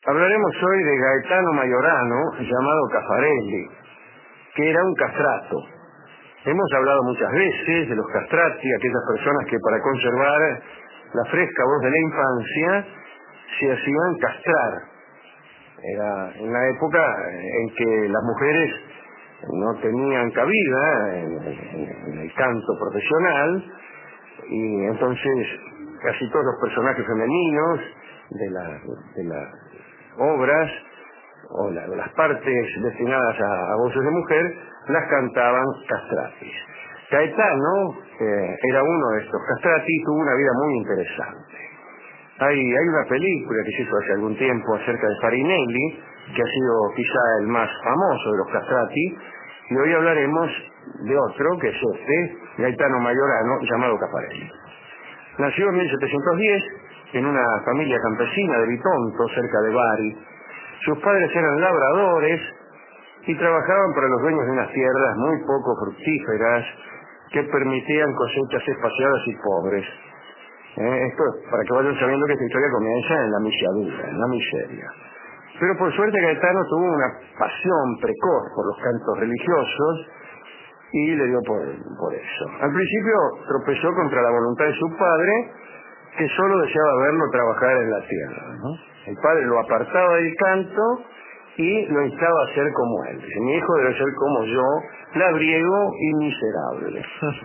Hablaremos hoy de Gaetano Majorano, llamado Caffarelli, que era un castrato. Hemos hablado muchas veces de los castrati, aquellas personas que para conservar la fresca voz de la infancia se hacían castrar. Era en la época en que las mujeres no tenían cabida en el canto profesional, y entonces casi todos los personajes femeninos de las obras o las partes destinadas a voces de mujer las cantaban castratis. Gaetano era uno de estos castrati y tuvo una vida muy interesante. Hay una película que se hizo hace algún tiempo acerca de Farinelli, que ha sido quizá el más famoso de los castrati, y hoy hablaremos de otro, que es Gaetano Majorano, llamado Caffarelli. Nació en 1710 en una familia campesina de Bitonto, cerca de Bari. Sus padres eran labradores y trabajaban para los dueños de unas tierras muy poco fructíferas que permitían cosechas espaciadas y pobres. Esto para que vayan sabiendo que esta historia comienza en la miseria, en la miseria. Pero por suerte Gaetano tuvo una pasión precoz por los cantos religiosos y le dio por eso. Al principio tropezó contra la voluntad de su padre, que solo deseaba verlo trabajar en la tierra, ¿no? El padre lo apartaba del canto y lo instaba a ser como él. Dice: mi hijo debe ser como yo, labriego y miserable.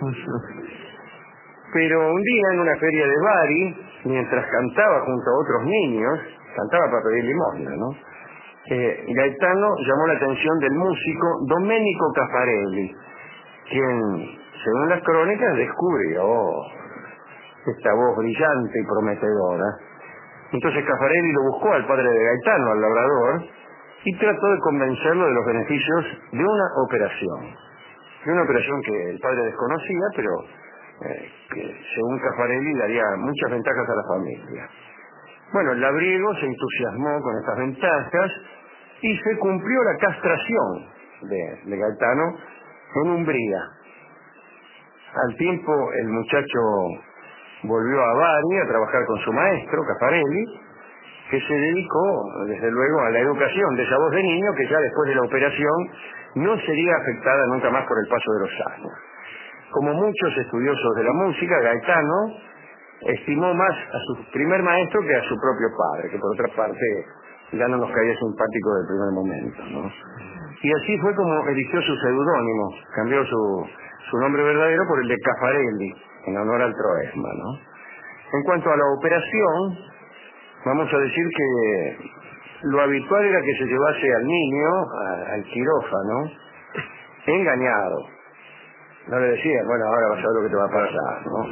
Pero un día en una feria de Bari, mientras cantaba junto a otros niños, cantaba para pedir limosna, ¿no? Gaetano llamó la atención del músico Domenico Caffarelli, quien, según las crónicas, descubrió esta voz brillante y prometedora. Entonces Caffarelli lo buscó al padre de Gaetano, al labrador, y trató de convencerlo de los beneficios de una operación que el padre desconocía, pero que según Caffarelli daría muchas ventajas a la familia. Bueno, el labriego se entusiasmó con estas ventajas y se cumplió la castración de Gaetano en Umbría. Al tiempo el muchacho volvió a Bari a trabajar con su maestro, Caffarelli, que se dedicó desde luego a la educación de esa voz de niño que ya después de la operación no sería afectada nunca más por el paso de los años. Como muchos estudiosos de la música, Gaetano estimó más a su primer maestro que a su propio padre, que por otra parte ya no nos caía simpático del primer momento, ¿no? Y así fue como eligió su seudónimo, cambió su nombre verdadero por el de Caffarelli, en honor al troesma, ¿no? En cuanto a la operación, vamos a decir que lo habitual era que se llevase al niño al quirófano engañado. No le decían: bueno, ahora vas a ver lo que te va a pasar, ¿no?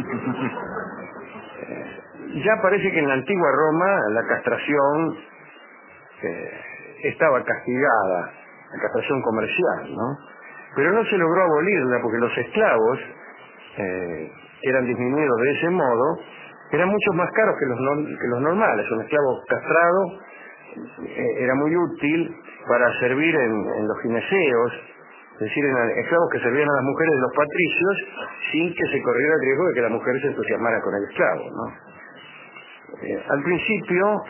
Ya parece que en la antigua Roma la castración estaba castigada, la castración comercial, ¿no? Pero no se logró abolirla porque los esclavos, que eran disminuidos de ese modo, eran mucho más caros que los normales. Un esclavo castrado era muy útil para servir en los gineseos, es decir, en esclavos que servían a las mujeres de los patricios sin que se corriera el riesgo de que la mujer se entusiasmara con el esclavo, ¿no? Al principio,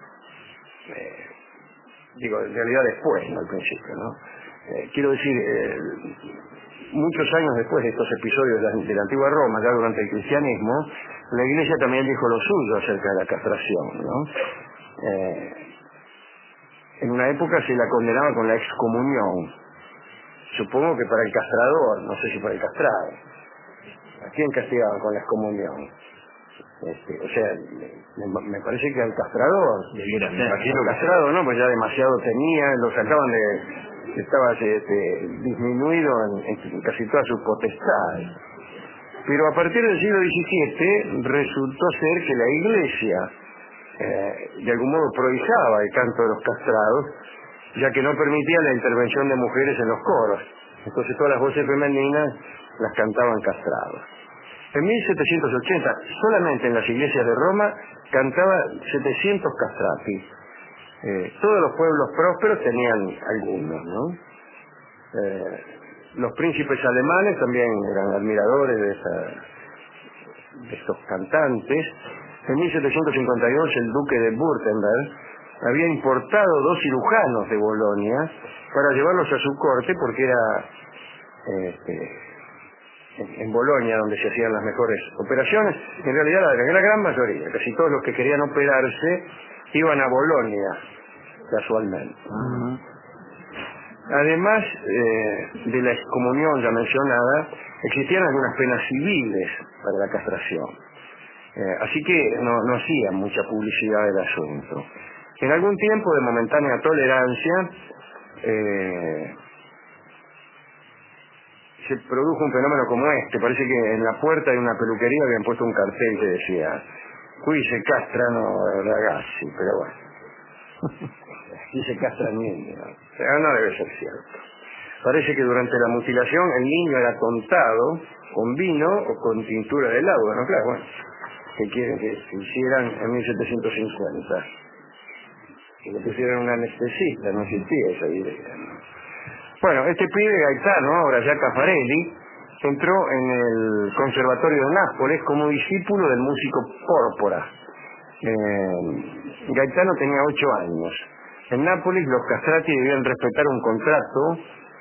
en realidad después, no al principio, ¿no? Quiero decir, muchos años después de estos episodios de la antigua Roma, ya durante el cristianismo, la Iglesia también dijo lo suyo acerca de la castración, ¿no? En una época se la condenaba con la excomunión. Supongo que para el castrador, no sé si para el castrado. ¿A quién castigaban con la excomunión? O sea, me parece que al castrador. Debiera ser. Al castrado, ¿no? Pues ya demasiado tenía, lo sacaban estaba disminuido en casi todas sus potestades. Pero a partir del siglo XVII resultó ser que la Iglesia de algún modo prohijaba el canto de los castrados, ya que no permitía la intervención de mujeres en los coros. Entonces todas las voces femeninas las cantaban castrados. En 1780, solamente en las iglesias de Roma, cantaba 700 castrati. Todos los pueblos prósperos tenían algunos, ¿no? Los príncipes alemanes también eran admiradores de estos cantantes. En 1752 el duque de Württemberg había importado 2 cirujanos de Bolonia para llevarlos a su corte, porque era en Bolonia donde se hacían las mejores operaciones. En realidad la gran mayoría, casi todos los que querían operarse, iban a Bolonia, casualmente. Además de la excomunión ya mencionada, existían algunas penas civiles para la castración. Así que no hacían mucha publicidad del asunto. En algún tiempo de momentánea tolerancia, se produjo un fenómeno como este. Parece que en la puerta de una peluquería habían puesto un cartel que decía: qui se castrano ragazzi, pero bueno, aquí se castran niños. Pero no debe ser cierto. Parece que durante la mutilación el niño era tontado con vino o con tintura de lauda, ¿no? Claro, bueno, ¿qué quieren que se hicieran en 1750? Que le pusieran un anestesista, no existía esa idea, ¿no? Bueno, este pibe Gaetano, ahora ya Caffarelli, entró en el Conservatorio de Nápoles como discípulo del músico Pórpora. Gaetano tenía 8 años. En Nápoles los castrati debían respetar un contrato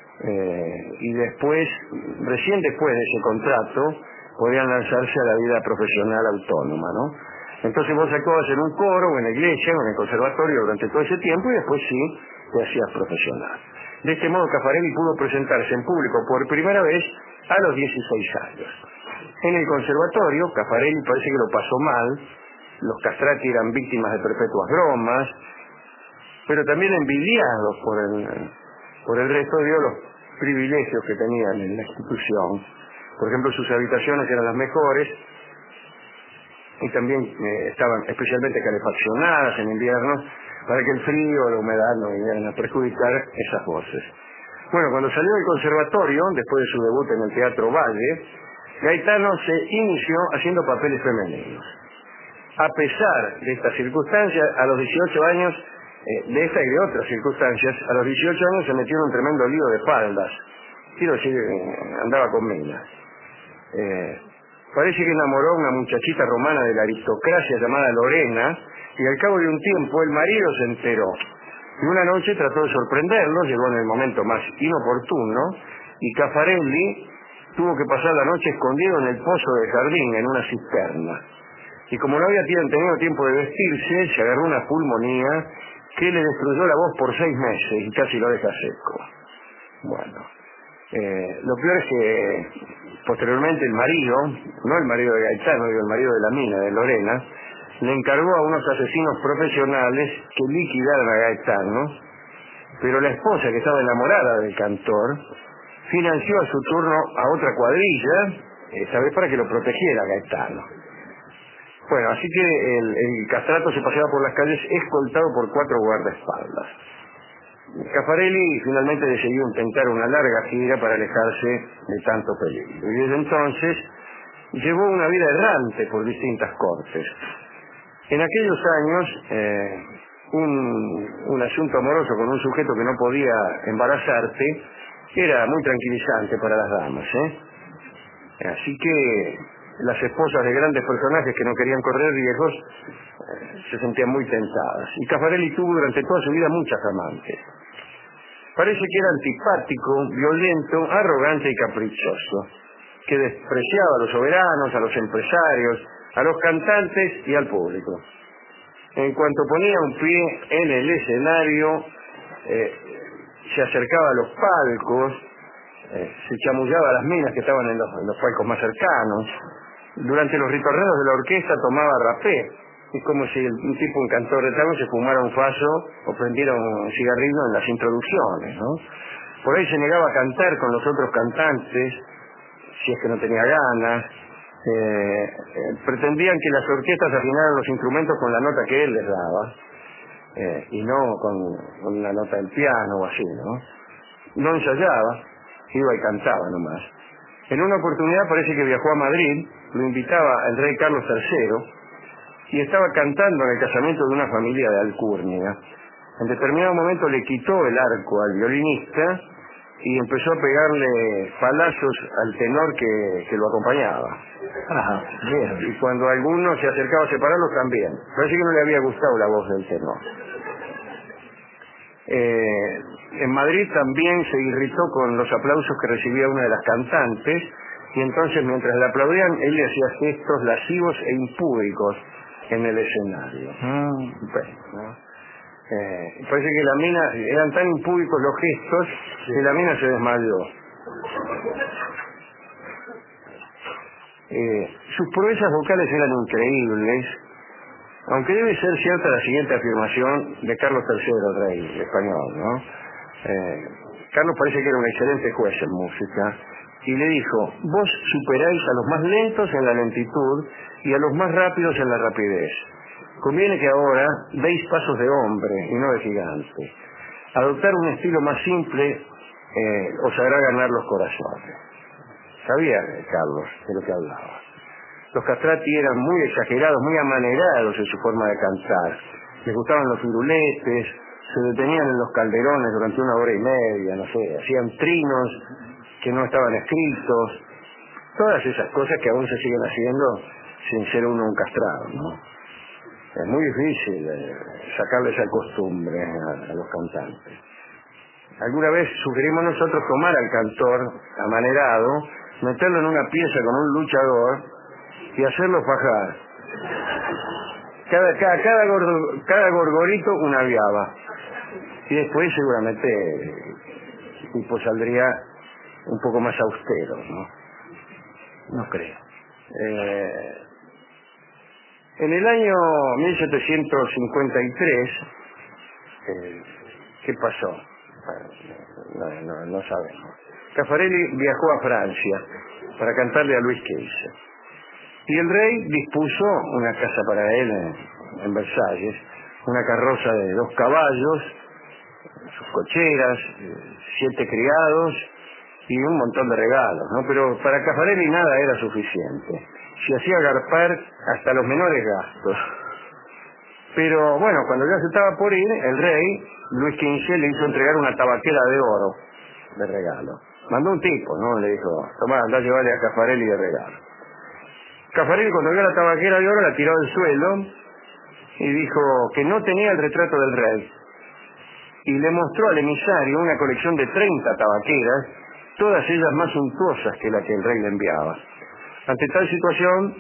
y recién después de ese contrato, podían lanzarse a la vida profesional autónoma, ¿no? Entonces vos actuabas en un coro o en la iglesia o en el conservatorio durante todo ese tiempo y después sí te hacías profesional. De este modo Caffarelli pudo presentarse en público por primera vez a los 16 años. En el conservatorio, Caffarelli parece que lo pasó mal. Los castrati eran víctimas de perpetuas bromas, pero también envidiados por el resto de los privilegios que tenían en la institución. Por ejemplo, sus habitaciones eran las mejores y también estaban especialmente calefaccionadas en invierno para que el frío o la humedad no vinieran a perjudicar esas voces. Bueno, cuando salió del conservatorio, después de su debut en el Teatro Valle, Gaetano se inició haciendo papeles femeninos. A pesar de estas circunstancias, a los 18 años, de esta y de otras circunstancias, a los 18 años se metió en un tremendo lío de faldas. Quiero decir, andaba con minas. Parece que enamoró a una muchachita romana de la aristocracia llamada Lorena, y al cabo de un tiempo el marido se enteró. Y una noche trató de sorprenderlo, llegó en el momento más inoportuno, y Caffarelli tuvo que pasar la noche escondido en el pozo del jardín, en una cisterna. Y como no había tenido tiempo de vestirse, se agarró una pulmonía que le destruyó la voz por 6 meses y casi lo deja seco. Bueno, lo peor es que posteriormente el marido, no el marido de Gaetano, el marido de la mina, de Lorena, le encargó a unos asesinos profesionales que liquidaran a Gaetano, pero la esposa, que estaba enamorada del cantor, financió a su turno a otra cuadrilla, esta vez para que lo protegiera a Gaetano. Bueno, así que el castrato se paseaba por las calles escoltado por 4 guardaespaldas. Caffarelli finalmente decidió intentar una larga gira para alejarse de tanto peligro. Y desde entonces llevó una vida errante por distintas cortes. En aquellos años, un asunto amoroso con un sujeto que no podía embarazarte era muy tranquilizante para las damas, Así que las esposas de grandes personajes que no querían correr riesgos se sentían muy tentadas. Y Caffarelli tuvo durante toda su vida muchas amantes. Parece que era antipático, violento, arrogante y caprichoso, que despreciaba a los soberanos, a los empresarios, a los cantantes y al público. En cuanto ponía un pie en el escenario, se acercaba a los palcos, se chamullaba a las minas que estaban en los palcos más cercanos. Durante los ritorneos de la orquesta tomaba rapé. Es como si un cantor de tango se fumara un faso o prendiera un cigarrillo en las introducciones, ¿no? Por ahí se negaba a cantar con los otros cantantes, si es que no tenía ganas. Pretendían que las orquestas afinaran los instrumentos con la nota que él les daba, y no con la nota del piano o así, ¿no? No ensayaba, iba y cantaba nomás. En una oportunidad parece que viajó a Madrid, lo invitaba el rey Carlos III, y estaba cantando en el casamiento de una familia de alcurnia. En determinado momento le quitó el arco al violinista y empezó a pegarle palazos al tenor que lo acompañaba. Ajá, bien. Y cuando alguno se acercaba a separarlos también. Parece que no le había gustado la voz del tenor. En Madrid también se irritó con los aplausos que recibía una de las cantantes, y entonces mientras le aplaudían, él le hacía gestos lascivos e impúdicos en el escenario. Bueno, ¿no? Parece que la mina, eran tan impúdicos los gestos, que la mina se desmayó. Sus proezas vocales eran increíbles, aunque debe ser cierta la siguiente afirmación de Carlos III, rey español, ¿no? Carlos parece que era un excelente juez en música, y le dijo: vos superáis a los más lentos en la lentitud y a los más rápidos en la rapidez. Conviene que ahora deis pasos de hombre y no de gigante. Adoptar un estilo más simple os hará ganar los corazones. Sabía Carlos de lo que hablaba. Los castrati eran muy exagerados, muy amanerados en su forma de cantar. Les gustaban los firuletes, se detenían en los calderones durante 1 hora y media, no sé, hacían trinos que no estaban escritos. Todas esas cosas que aún se siguen haciendo sin ser uno un castrado, ¿no? Es muy difícil sacarle esa costumbre a los cantantes. Alguna vez sugerimos nosotros tomar al cantor amanerado, meterlo en una pieza con un luchador y hacerlo fajar. Cada gorgorito una viaba. Y después seguramente el tipo saldría un poco más austero, ¿no? No creo. En el año 1753, ¿qué pasó? No sabemos. Caffarelli viajó a Francia para cantarle a Luis XV. Y el rey dispuso una casa para él en Versalles, una carroza de 2 caballos, sus cocheras, 7 criados y un montón de regalos, ¿no? Pero para Caffarelli nada era suficiente. Se hacía garpar hasta los menores gastos. Pero bueno, cuando ya se estaba por ir, el rey, Luis XV, le hizo entregar una tabaquera de oro de regalo. Mandó un tipo, ¿no? Le dijo: tomá, andá a llevarle a Caffarelli de regalo. Caffarelli, cuando vio la tabaquera de oro, la tiró al suelo y dijo que no tenía el retrato del rey. Y le mostró al emisario una colección de 30 tabaqueras, todas ellas más suntuosas que la que el rey le enviaba. Ante tal situación,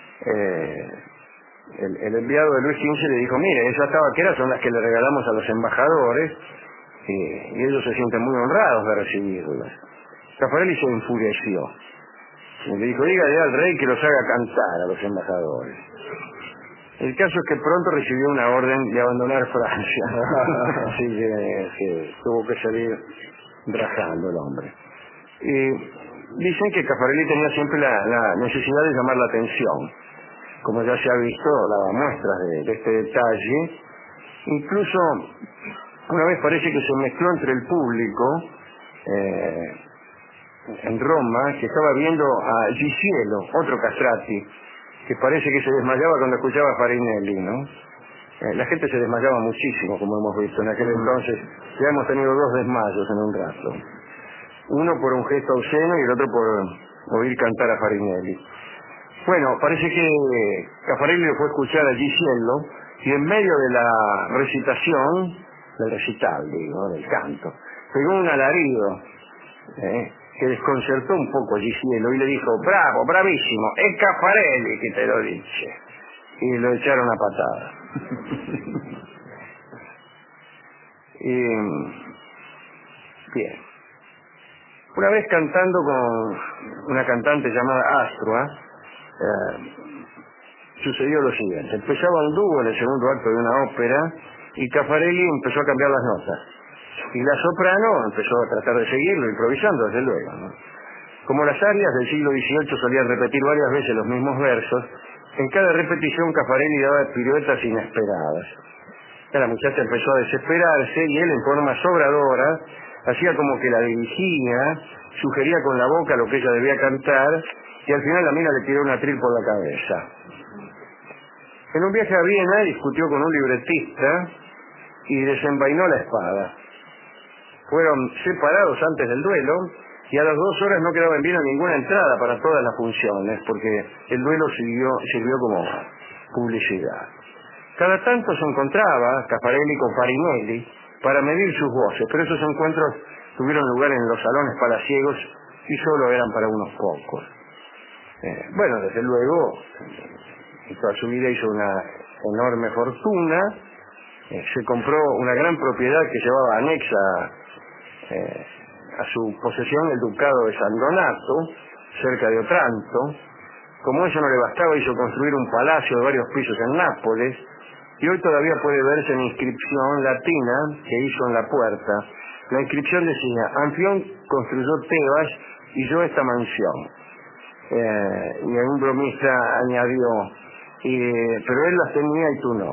el enviado de Luis XV le dijo: mire, esas tabaqueras son las que le regalamos a los embajadores, y ellos se sienten muy honrados de recibirlas. Caffarelli se enfureció y le dijo: dígale al rey que los haga cantar a los embajadores. El caso es que pronto recibió una orden de abandonar Francia. Así que tuvo que salir rajando el hombre. Dicen que Caffarelli tenía siempre la necesidad de llamar la atención. Como ya se ha visto, daba muestras de este detalle. Incluso una vez parece que se mezcló entre el público en Roma, que estaba viendo a Gisielo, otro castrati, que parece que se desmayaba cuando escuchaba a Farinelli, ¿no? La gente se desmayaba muchísimo, como hemos visto en aquel entonces. Ya hemos tenido 2 desmayos en un rato. Uno por un gesto obsceno y el otro por oír cantar a Farinelli. Bueno, parece que Caffarelli fue a escuchar a Gisielo, y en medio de la recitación, del recital, digo, del canto, pegó un alarido que desconcertó un poco a Gisielo y le dijo: bravo, bravísimo, es Caffarelli que te lo dice. Y lo echaron a patada. Bien. Una vez cantando con una cantante llamada Astrua, sucedió lo siguiente. Empezaba un dúo en el segundo acto de una ópera y Caffarelli empezó a cambiar las notas. Y la soprano empezó a tratar de seguirlo, improvisando desde luego, ¿no? Como las arias del siglo XVIII solían repetir varias veces los mismos versos, en cada repetición Caffarelli daba piruetas inesperadas. La muchacha empezó a desesperarse y él, en forma sobradora, hacía como que la dirigía, sugería con la boca lo que ella debía cantar, y al final la mina le tiró un atril por la cabeza. En un viaje a Viena discutió con un libretista y desenvainó la espada. Fueron separados antes del duelo y a las 2 horas no quedaba en Viena ninguna entrada para todas las funciones, porque el duelo sirvió como publicidad. Cada tanto se encontraba Caffarelli con Farinelli para medir sus voces, pero esos encuentros tuvieron lugar en los salones palaciegos y solo eran para unos pocos. Bueno, desde luego, en toda su vida hizo una enorme fortuna, se compró una gran propiedad que llevaba anexa a su posesión el ducado de San Donato, cerca de Otranto. Como eso no le bastaba, hizo construir un palacio de varios pisos en Nápoles, y hoy todavía puede verse la inscripción latina que hizo en la puerta. La inscripción decía: Anfión construyó Tebas y yo esta mansión. Y un bromista añadió: pero él las tenía y tú no.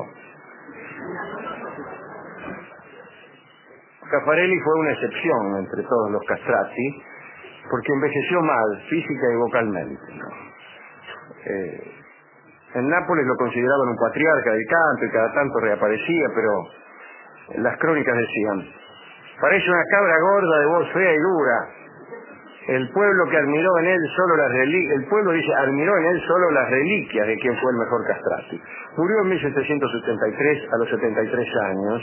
Caffarelli fue una excepción entre todos los castrati, porque envejeció mal, física y vocalmente, ¿no? En Nápoles lo consideraban un patriarca del canto y cada tanto reaparecía, pero las crónicas decían: parece una cabra gorda de voz fea y dura. El pueblo que admiró en él solo las reliquias, el pueblo dice, admiró en él solo las reliquias de quien fue el mejor castrati. Murió en 1773 a los 73 años.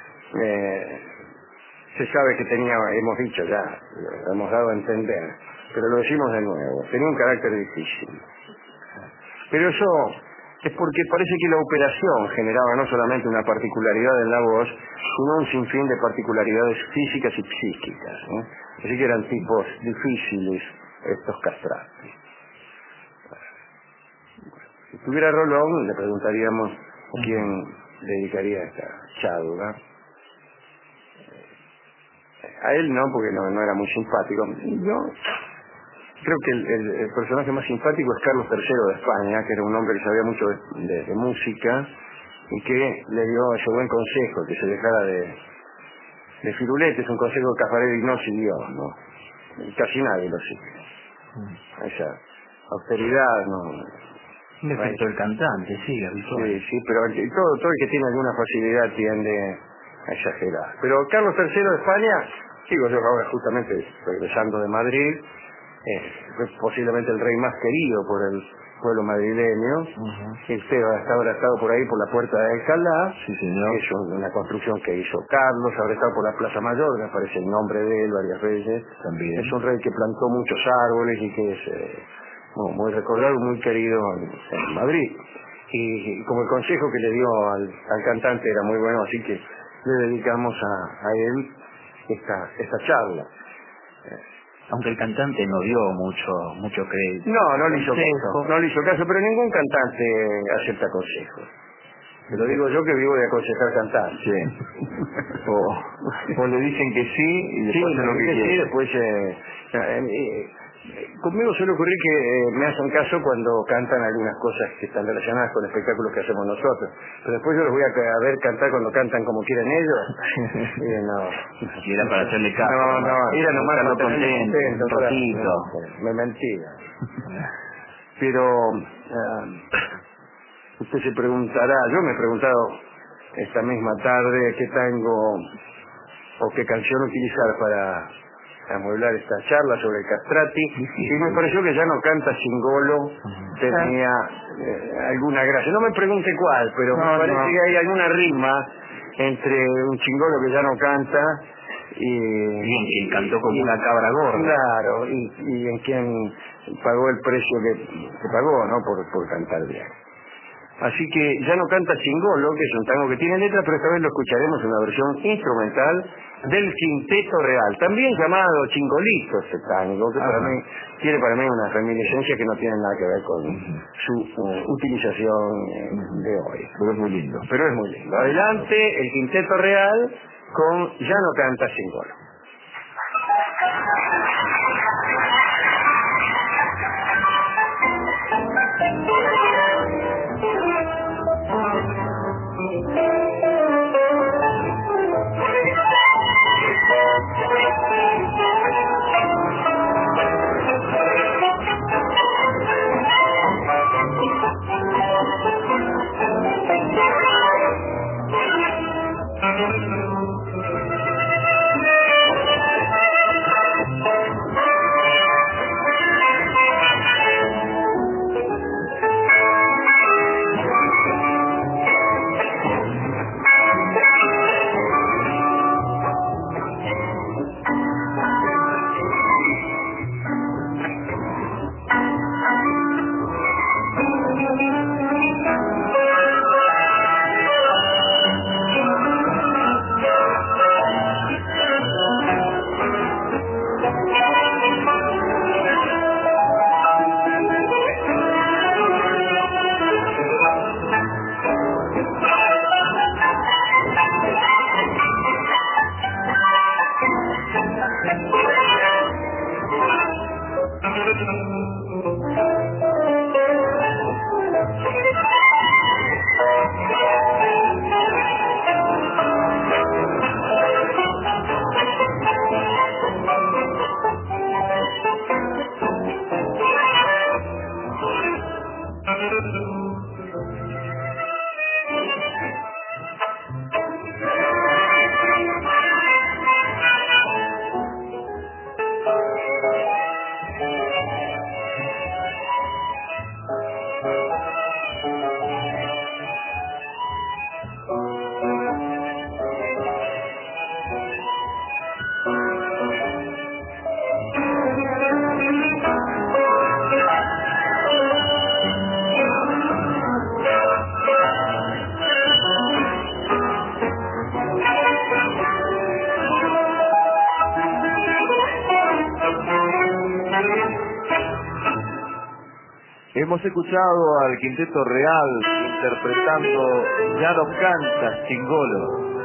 Se sabe que tenía, hemos dicho ya, lo hemos dado a entender, pero lo decimos de nuevo, tenía un carácter difícil. Pero eso es porque parece que la operación generaba no solamente una particularidad en la voz, sino un sinfín de particularidades físicas y psíquicas, ¿no? Así que eran tipos difíciles estos castrati. Si tuviera Rolón, le preguntaríamos a quién dedicaría esta charla. A él no, porque no era muy simpático. Yo creo que el personaje más simpático es Carlos III de España, que era un hombre que sabía mucho de música y que le dio ese buen consejo, que se dejara de firuletes, un consejo que Caffarelli no siguió, ¿no? Y casi nadie lo sigue. Esa austeridad, ¿no? Un efecto del cantante, sí, habitual. Sí, pero todo el que tiene alguna facilidad tiende a exagerar. Pero Carlos III de España, digo yo ahora justamente regresando de Madrid, fue posiblemente el rey más querido por el pueblo madrileño. Usted habrá estado por ahí por la puerta de Alcalá, sí, señor. Que es una construcción que hizo Carlos, habrá estado por la Plaza Mayor, que aparece el nombre de él varias veces. También. Es un rey que plantó muchos árboles y que es muy recordado y muy querido en Madrid. Y como el consejo que le dio al cantante era muy bueno, así que le dedicamos a él esta charla. Aunque el cantante no dio mucho crédito. No le hizo caso, pero ningún cantante acepta consejos. Te lo digo yo que vivo de aconsejar cantantes. Sí. O le dicen que sí y después hacen lo que quieren. Sí, después conmigo suele ocurrir que me hacen caso cuando cantan algunas cosas que están relacionadas con espectáculos que hacemos nosotros, pero después yo los voy a ver cantar cuando cantan como quieren ellos. Y era para hacerle caso. Era nomás para contento, un ratito. Me mentira. Pero usted se preguntará, yo me he preguntado esta misma tarde qué tango o qué canción utilizar para amueblar esta charla sobre el castrati, y me pareció que Ya no canta Cingolo tenía alguna gracia. No me pregunte cuál, pero me parece que hay alguna rima entre un chingolo que ya no canta y quien cantó como una cabra gorda. Claro, y en quien pagó el precio que pagó, ¿no? Por cantar bien. Así que Ya no canta Chingolo, que es un tango que tiene letra, pero esta vez lo escucharemos en una versión instrumental del Quinteto Real, también llamado Chingolito este tango, que tiene para mí una reminiscencia que no tiene nada que ver con su utilización de hoy. Pero es muy lindo. Adelante, el Quinteto Real con Ya no canta Chingolo. Hemos escuchado al Quinteto Real interpretando Ya no cantas, Chingolo.